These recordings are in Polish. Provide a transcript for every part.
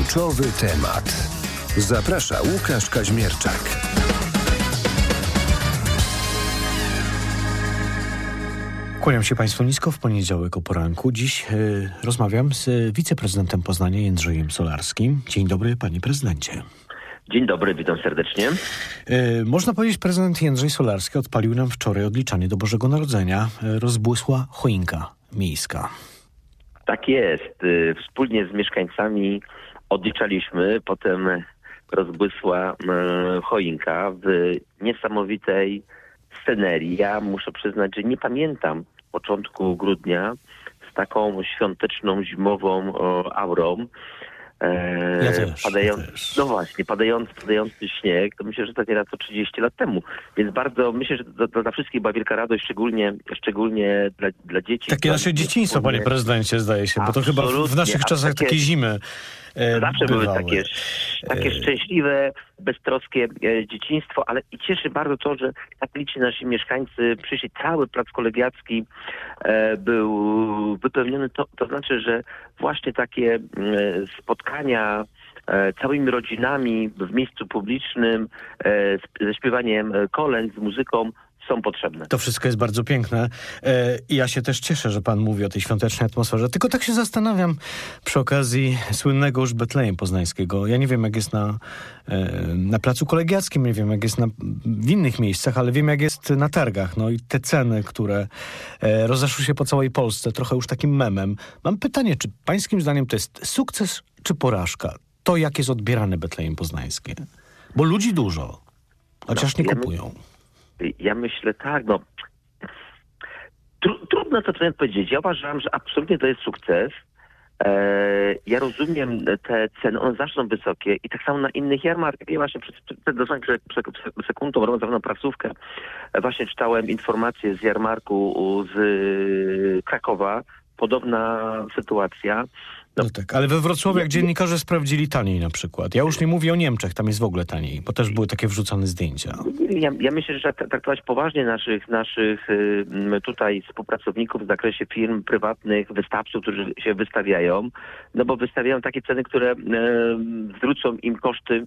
Kluczowy temat. Zaprasza Łukasz Kaźmierczak. Kłaniam się Państwu nisko w poniedziałek o poranku. Dziś rozmawiam z wiceprezydentem Poznania Jędrzejem Solarskim. Dzień dobry, panie prezydencie. Dzień dobry, witam serdecznie. Można powiedzieć, prezydent Jędrzej Solarski odpalił nam wczoraj odliczanie do Bożego Narodzenia. Rozbłysła choinka miejska. Tak jest. Wspólnie z mieszkańcami odliczaliśmy, potem rozbłysła choinka w niesamowitej scenerii. Ja muszę przyznać, że nie pamiętam początku grudnia z taką świąteczną, zimową aurą. Ja też. No właśnie, padający śnieg, to myślę, że to nieraz to 30 lat temu. Więc bardzo, myślę, że to dla wszystkich była wielka radość, szczególnie dla dzieci. Takie nasze dzieciństwo, panie prezydencie, zdaje się, bo to chyba w naszych czasach takie zimy zawsze bywały. były takie szczęśliwe, beztroskie dzieciństwo, ale i cieszy bardzo to, że tak liczni nasi mieszkańcy przyszli. Cały plac kolegiacki był wypełniony. To znaczy, że właśnie takie spotkania całymi rodzinami w miejscu publicznym ze śpiewaniem kolęd, z muzyką są potrzebne. To wszystko jest bardzo piękne i ja się też cieszę, że pan mówi o tej świątecznej atmosferze. Tylko tak się zastanawiam przy okazji słynnego już Betlejem Poznańskiego. Ja nie wiem, jak jest na Placu Kolegiackim, nie wiem, jak jest w innych miejscach, ale wiem, jak jest na targach. No i te ceny, które rozeszły się po całej Polsce, trochę już takim memem. Mam pytanie, czy pańskim zdaniem to jest sukces czy porażka? To, jak jest odbierane Betlejem Poznańskie? Bo ludzi dużo, chociaż nie kupują. Ja myślę tak, trudno to powiedzieć. Ja uważam, że absolutnie to jest sukces. Ja rozumiem te ceny, one zawsze są wysokie i tak samo na innych jarmarkach. Ja właśnie przed sekundą, robiąc pewną prasówkę, właśnie czytałem informacje z jarmarku z Krakowa. Podobna sytuacja. No tak, ale we Wrocławiu jak dziennikarze sprawdzili taniej na przykład. Ja już nie mówię o Niemczech, tam jest w ogóle taniej, bo też były takie wrzucane zdjęcia. Ja myślę, że trzeba traktować poważnie naszych tutaj współpracowników w zakresie firm prywatnych, wystawców, którzy się wystawiają, no bo wystawiają takie ceny, które zwrócą im koszty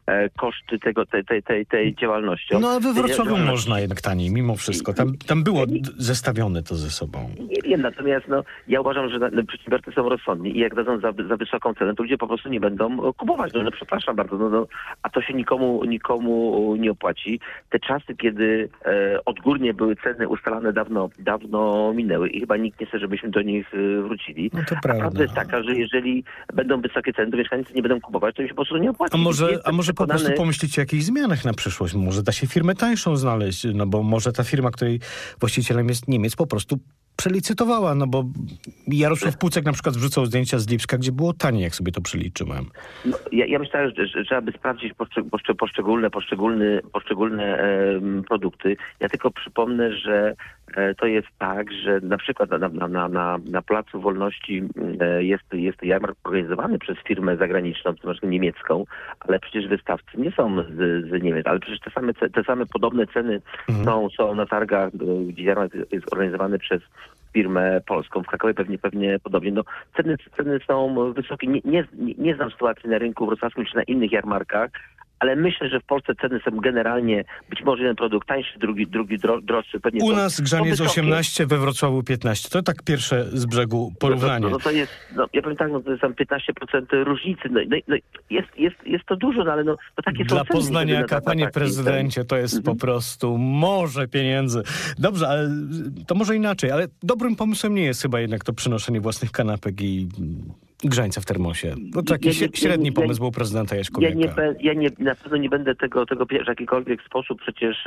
tej działalności. No a we Wrocławiu można jednak taniej, mimo wszystko. Tam było zestawione to ze sobą. Nie wiem, natomiast ja uważam, że przedsiębiorcy są rozsądni i jak dadzą za wysoką cenę, to ludzie po prostu nie będą kupować. Przepraszam bardzo, a to się nikomu nie opłaci. Te czasy, kiedy odgórnie były ceny ustalane, dawno minęły i chyba nikt nie chce, żebyśmy do nich wrócili. No to prawda. Prawda jest taka, że jeżeli będą wysokie ceny, to mieszkańcy nie będą kupować, to im się po prostu nie opłaci. A może po prostu pomyślicie o jakichś zmianach na przyszłość? Może da się firmę tańszą znaleźć, bo może ta firma, której właścicielem jest Niemiec, po prostu przelicytowała, bo Jarosław Pucek na przykład wrzucał zdjęcia z Lipska, gdzie było taniej, jak sobie to przeliczyłem. Ja myślałem, że trzeba by sprawdzić poszczególne produkty. Ja tylko przypomnę, że to jest tak, że na przykład na Placu Wolności jest jarmark organizowany przez firmę zagraniczną, to znaczy niemiecką, ale przecież wystawcy nie są z Niemiec, ale przecież te same podobne ceny są na targach, gdzie jarmark jest organizowany przez firmę polską. W Krakowie pewnie podobnie. Ceny są wysokie. Nie znam sytuacji na rynku wrocławskim czy na innych jarmarkach, ale myślę, że w Polsce ceny są generalnie, być może jeden produkt tańszy, drugi droższy. Pewnie U nas grzaniec 18, we Wrocławiu 15. To tak pierwsze z brzegu porównanie. To jest, ja powiem tak, to jest tam 15% różnicy. Jest to dużo, ale to takie są dla Poznaniaka, panie prezydencie, to jest po prostu morze pieniędzy. Dobrze, ale to może inaczej, ale dobrym pomysłem nie jest chyba jednak to przynoszenie własnych kanapek i grzańca w termosie. To taki średni pomysł był prezydenta Jaśkowiaka. Ja na pewno nie będę tego w jakikolwiek sposób przecież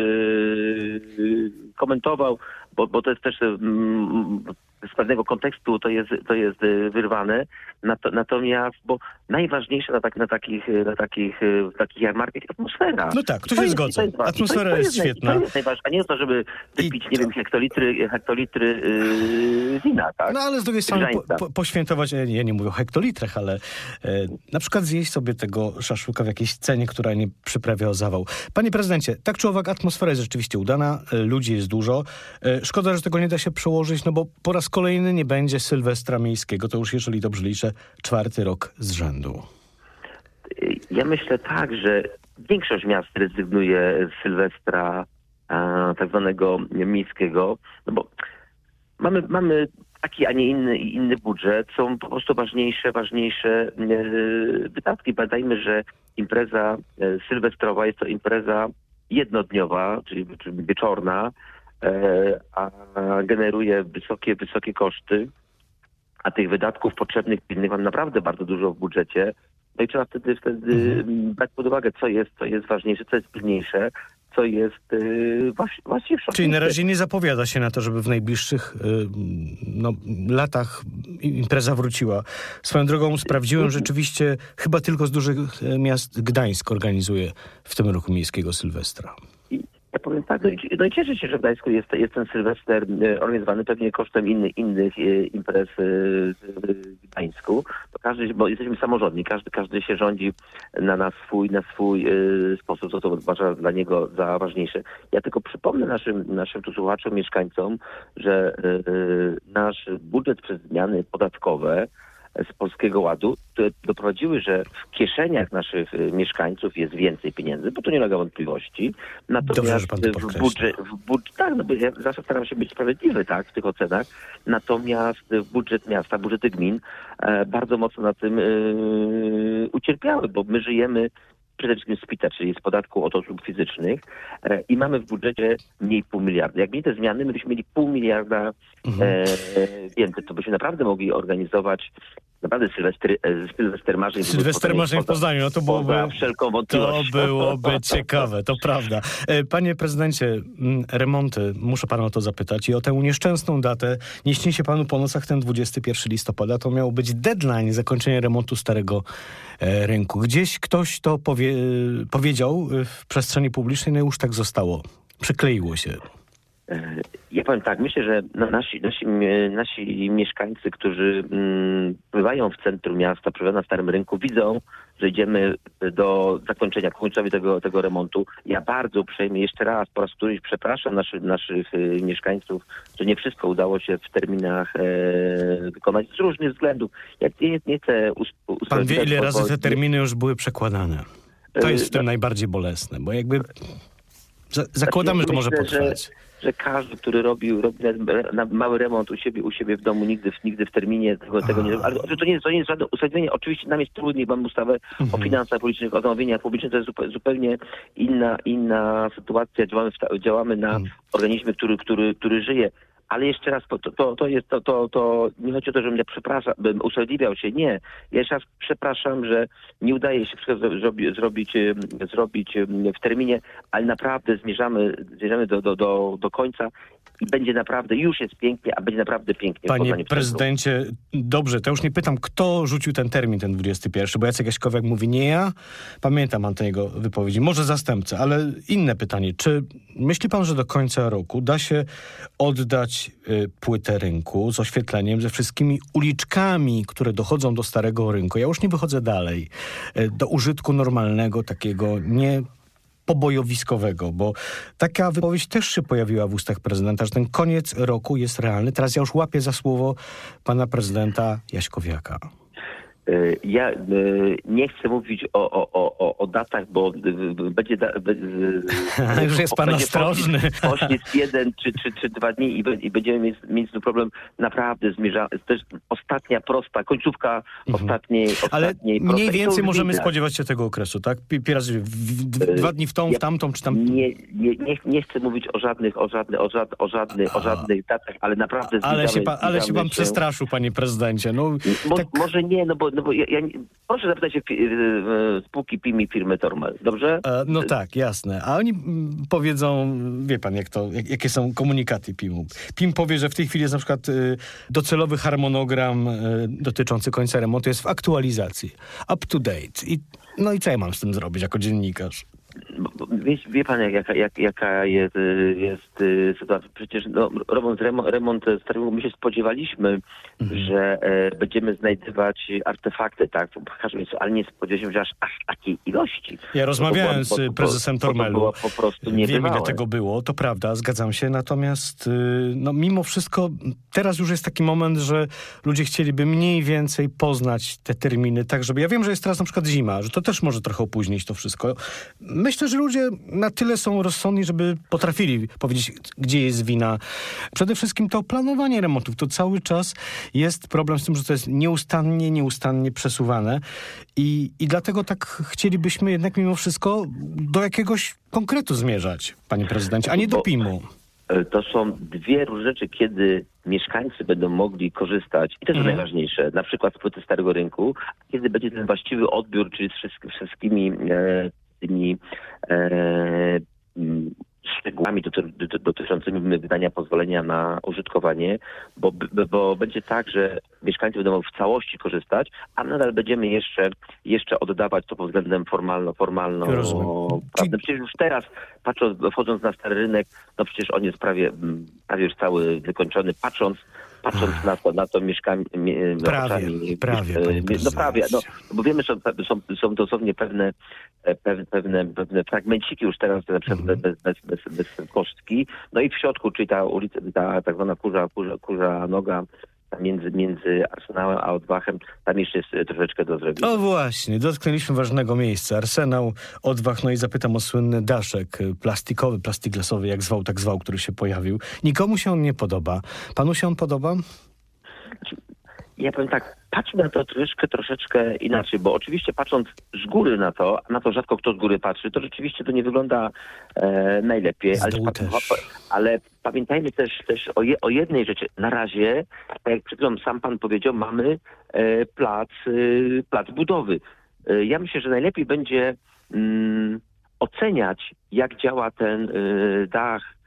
komentował, bo to jest też z pewnego kontekstu to jest wyrwane. Natomiast, bo najważniejsze na takich jarmarkach jest atmosfera. No tak, tu się zgodzę. Atmosfera jest świetna. To jest najważniejsze, a nie to, żeby wypić, hektolitry wina, tak? No ale z drugiej strony poświętować, ja nie mówię o hektolitrach, ale na przykład zjeść sobie tego szaszłyka w jakiejś cenie, która nie przyprawia o zawał. Panie prezydencie, tak czy owak atmosfera jest rzeczywiście udana, ludzi jest dużo. Szkoda, że tego nie da się przełożyć, bo po raz kolejny nie będzie Sylwestra Miejskiego. To już, jeżeli dobrze liczę, 4. rok z rzędu. Ja myślę tak, że większość miast rezygnuje z Sylwestra tak zwanego miejskiego, no bo mamy taki, a nie inny budżet, są po prostu ważniejsze wydatki. Pamiętajmy, że impreza sylwestrowa jest to impreza jednodniowa, czyli wieczorna, a generuje wysokie koszty, a tych wydatków potrzebnych, pilnych mam naprawdę bardzo dużo w budżecie. No i trzeba wtedy brać pod uwagę, co jest ważniejsze, co jest pilniejsze, co jest właściwie... Czyli na razie nie zapowiada się na to, żeby w najbliższych latach impreza wróciła. Swoją drogą sprawdziłem, rzeczywiście chyba tylko z dużych miast Gdańsk organizuje w tym roku miejskiego Sylwestra. Ja powiem tak, no i cieszę się, że w Gdańsku jest ten Sylwester organizowany pewnie kosztem innych imprez w Gdańsku. Bo jesteśmy samorządni, każdy się rządzi na swój sposób, co to uważa dla niego za ważniejsze. Ja tylko przypomnę naszym tu słuchaczom, mieszkańcom, że nasz budżet przez zmiany podatkowe z Polskiego Ładu, które doprowadziły, że w kieszeniach naszych mieszkańców jest więcej pieniędzy, bo to nie ulega wątpliwości. Natomiast tak, no bo ja zawsze staram się być sprawiedliwy, tak, w tych ocenach. Natomiast budżet miasta, budżety gmin bardzo mocno na tym ucierpiały, bo my żyjemy przede wszystkim z PIT-a, czyli z podatku od osób fizycznych i mamy w budżecie mniej 0,5 miliarda. Jak mieli te zmiany, my byśmy mieli 0,5 miliarda więcej. To byśmy naprawdę mogli organizować naprawdę Sylwester marzeń. Sylwester marzeń w Poznaniu, no to byłoby ciekawe, to prawda. Panie prezydencie, remonty, muszę pana o to zapytać i o tę nieszczęsną datę. Nie śni się panu po nocach ten 21 listopada, to miał być deadline zakończenia remontu Starego Rynku. Gdzieś ktoś to powiedział w przestrzeni publicznej, no już tak zostało. Przykleiło się. Ja powiem tak, myślę, że nasi mieszkańcy, którzy pływają w centrum miasta, pływają na Starym Rynku, widzą, że idziemy do zakończenia, końcowi tego remontu. Ja bardzo uprzejmie jeszcze raz, po raz któryś przepraszam naszych mieszkańców, że nie wszystko udało się w terminach wykonać z różnych względów. Ja nie chcę Pan wie, ile razy te terminy już były przekładane? To jest w tym najbardziej bolesne, bo jakby zakładamy, że to może potrwać. Że każdy, który robi mały remont u siebie w domu, nigdy w terminie tego nie robi. Ale to nie jest żadne usadowienie. Oczywiście nam jest trudniej, mamy ustawę o finansach publicznych, o zamówieniach publicznych. To jest zupełnie inna sytuacja. Działamy na organizmie, który żyje. Ale jeszcze raz, to nie chodzi o to, żebym bym usprawiedliwiał się. Nie. Ja jeszcze raz przepraszam, że nie udaje się wszystko zrobić w terminie, ale naprawdę zmierzamy do końca i będzie naprawdę, już jest pięknie, a będzie naprawdę pięknie. Panie prezydencie, dobrze, to już nie pytam, kto rzucił ten termin, ten 21, bo Jacek Jaśkowiak mówi, nie ja. Pamiętam Antoniego wypowiedzi, może zastępca, ale inne pytanie. Czy myśli pan, że do końca roku da się oddać płytę rynku z oświetleniem, ze wszystkimi uliczkami, które dochodzą do Starego Rynku? Ja już nie wychodzę dalej. Do użytku normalnego, takiego nie pobojowiskowego, bo taka wypowiedź też się pojawiła w ustach prezydenta, że ten koniec roku jest realny. Teraz ja już łapię za słowo pana prezydenta Jaśkowiaka. Ja nie chcę mówić o datach, bo będzie... już jest pan ostrożny. Poślizg 1 czy 2 dni i będziemy mieć problem. Naprawdę to jest ostatnia prosta, końcówka ostatniej Ale mniej prostej. więcej możemy spodziewać się tego okresu, tak? 2 dni w tą, w tamtą, czy tam... Nie chcę mówić o żadnych datach, ale naprawdę ale się pan przestraszył, panie prezydencie. No, tak... Może nie, no bo proszę zapytać się spółki PIM i firmy Tormel, dobrze? No tak, jasne. A oni powiedzą, wie pan jakie są komunikaty PIM-u. PIM powie, że w tej chwili jest na przykład docelowy harmonogram dotyczący końca remontu jest w aktualizacji. Up to date. No i co ja mam z tym zrobić jako dziennikarz? Wie pan, jaka jest sytuacja. Przecież remont starego, my się spodziewaliśmy, że będziemy znajdywać artefakty, tak, w każdym miejscu, ale nie spodziewaliśmy się aż takiej ilości. Ja rozmawiałem z prezesem Tormelu. To było po prostu niebywałe. Wiem, ile tego było, to prawda, zgadzam się. Natomiast mimo wszystko teraz już jest taki moment, że ludzie chcieliby mniej więcej poznać te terminy, tak żeby... Ja wiem, że jest teraz na przykład zima, że to też może trochę opóźnić to wszystko. Myślę, że ludzie na tyle są rozsądni, żeby potrafili powiedzieć, gdzie jest wina. Przede wszystkim to planowanie remontów. To cały czas jest problem z tym, że to jest nieustannie przesuwane i dlatego tak chcielibyśmy jednak mimo wszystko do jakiegoś konkretu zmierzać, panie prezydencie, a nie do PIM-u. To są dwie różne rzeczy, kiedy mieszkańcy będą mogli korzystać, i to jest najważniejsze, na przykład z płyty Starego Rynku, kiedy będzie ten właściwy odbiór, czyli z wszystkimi tymi szczegółami dotyczącymi wydania pozwolenia na użytkowanie, bo będzie tak, że mieszkańcy będą mogli w całości korzystać, a nadal będziemy jeszcze oddawać to pod względem formalno-prawnym. Przecież już teraz, wchodząc na Stary Rynek, no przecież on jest prawie już cały wykończony, patrząc na to mieszkanie prawie, bo wiemy, że są dosłownie pewne fragmenciki już teraz bez kostki. No i w środku, czyli ta ulica, ta tak zwana kurza noga między Arsenałem a Oddwachem, tam jeszcze jest troszeczkę do zrobienia. O właśnie, dotknęliśmy ważnego miejsca. Arsenał, Oddwach, no i zapytam o słynny daszek plastikowy, plastiglasowy, jak zwał, tak zwał, który się pojawił. Nikomu się on nie podoba. Panu się on podoba? Ja powiem tak, patrzmy na to troszeczkę inaczej, bo oczywiście patrząc z góry na to rzadko kto z góry patrzy, to rzeczywiście to nie wygląda najlepiej. Ale pamiętajmy też o jednej rzeczy. Na razie, tak jak przed chwilą sam pan powiedział, mamy plac budowy. Ja myślę, że najlepiej będzie oceniać, jak działa ten dach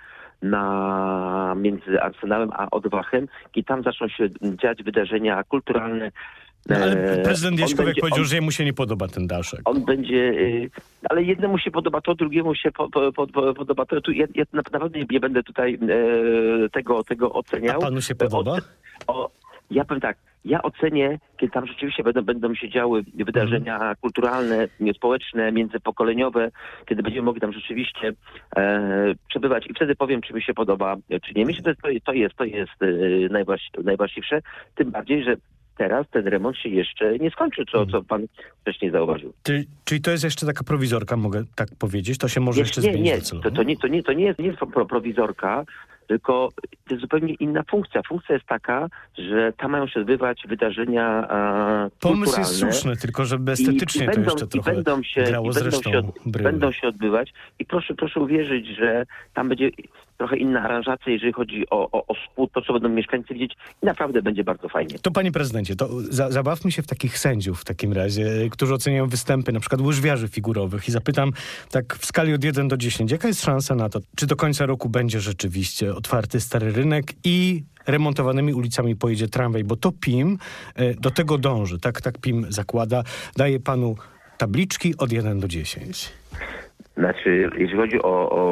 między Arsenałem a Oddwachem i tam zaczną się dziać wydarzenia kulturalne. No, ale prezydent Jaśkowiak powiedział, że jemu się nie podoba ten daszek. On będzie, ale jednemu się podoba to, drugiemu się podoba to. Ja naprawdę nie będę tutaj tego oceniał. A panu się podoba? Ja powiem tak, ja ocenię, kiedy tam rzeczywiście będą się działy wydarzenia kulturalne, społeczne, międzypokoleniowe, kiedy będziemy mogli tam rzeczywiście przebywać i wtedy powiem, czy mi się podoba, czy nie. Myślę, że to jest najwłaściwsze, tym bardziej, że teraz ten remont się jeszcze nie skończy, co pan wcześniej zauważył. Czyli to jest jeszcze taka prowizorka, mogę tak powiedzieć? To się może jeszcze zmienić docelowo? To nie jest prowizorka, tylko to jest zupełnie inna funkcja. Funkcja jest taka, że tam mają się odbywać wydarzenia Pomysł kulturalne. Jest słuszny, tylko żeby estetycznie to jeszcze trochę grało z resztą bryły. Będą się odbywać i proszę uwierzyć, że tam będzie trochę inna aranżacja, jeżeli chodzi o spód, to co będą mieszkańcy widzieć i naprawdę będzie bardzo fajnie. To panie prezydencie, to zabawmy się w takich sędziów w takim razie, którzy oceniają występy na przykład łyżwiarzy figurowych i zapytam tak w skali od 1 do 10, jaka jest szansa na to, czy do końca roku będzie rzeczywiście otwarty Stary Rynek i remontowanymi ulicami pojedzie tramwaj, bo to PIM do tego dąży, tak PIM zakłada, daje panu tabliczki od 1 do 10. Znaczy, jeśli chodzi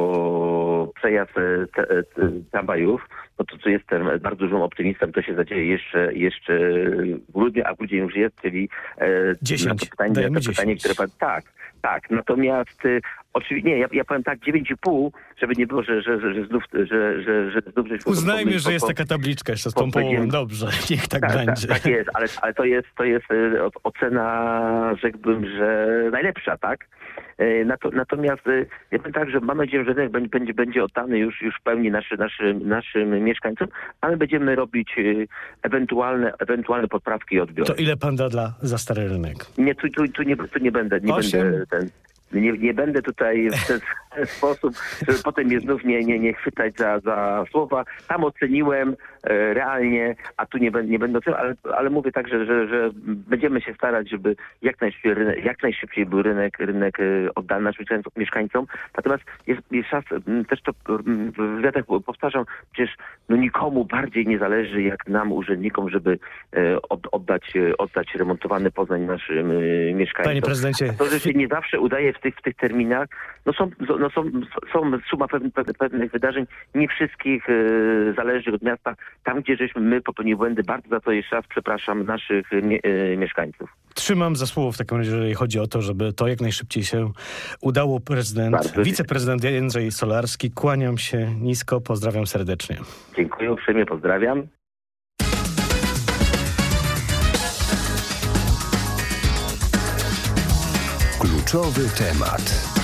o przejazd tramwajów, no to co jestem bardzo dużym optymistą, to się zadzieje jeszcze w grudniu, a grudzień już jest, czyli 10. Na to pytanie, które pan... Tak. Natomiast oczywiście, nie, ja powiem tak, 9,5, żeby nie było, że znów żeśmy... Uznajmy, że jest taka tabliczka jeszcze z tą połową. Dobrze, niech tak będzie. Tak jest, ale to jest ocena, rzekłbym, że najlepsza, tak? Natomiast ja powiem tak, że mam nadzieję, że rynek będzie oddany już w pełni naszym mieszkańcom, a my będziemy robić ewentualne poprawki i odbiory. To ile pan da za Stary Rynek? Nie, tu nie będę. Nie będę tutaj w ten sposób, żeby potem mnie znów nie chwytać za słowa. Tam oceniłem realnie, a tu nie będę oceniał, ale mówię tak, że będziemy się starać, żeby jak najszybciej był rynek oddany naszym mieszkańcom. Natomiast jest czas, też to w wywiadach powtarzam, przecież nikomu bardziej nie zależy jak nam, urzędnikom, żeby oddać remontowany Poznań naszym mieszkańcom. Panie prezydencie... To, że się nie zawsze udaje w tych terminach, są suma pewnych wydarzeń, nie wszystkich zależy od miasta. Tam, gdzie żeśmy my popełnili błędy, bardzo za to jeszcze raz przepraszam naszych mieszkańców. Trzymam za słowo w takim razie, jeżeli chodzi o to, żeby to jak najszybciej się udało. Wiceprezydent Jędrzej Solarski, kłaniam się nisko, pozdrawiam serdecznie. Dziękuję uprzejmie, pozdrawiam. Kluczowy temat.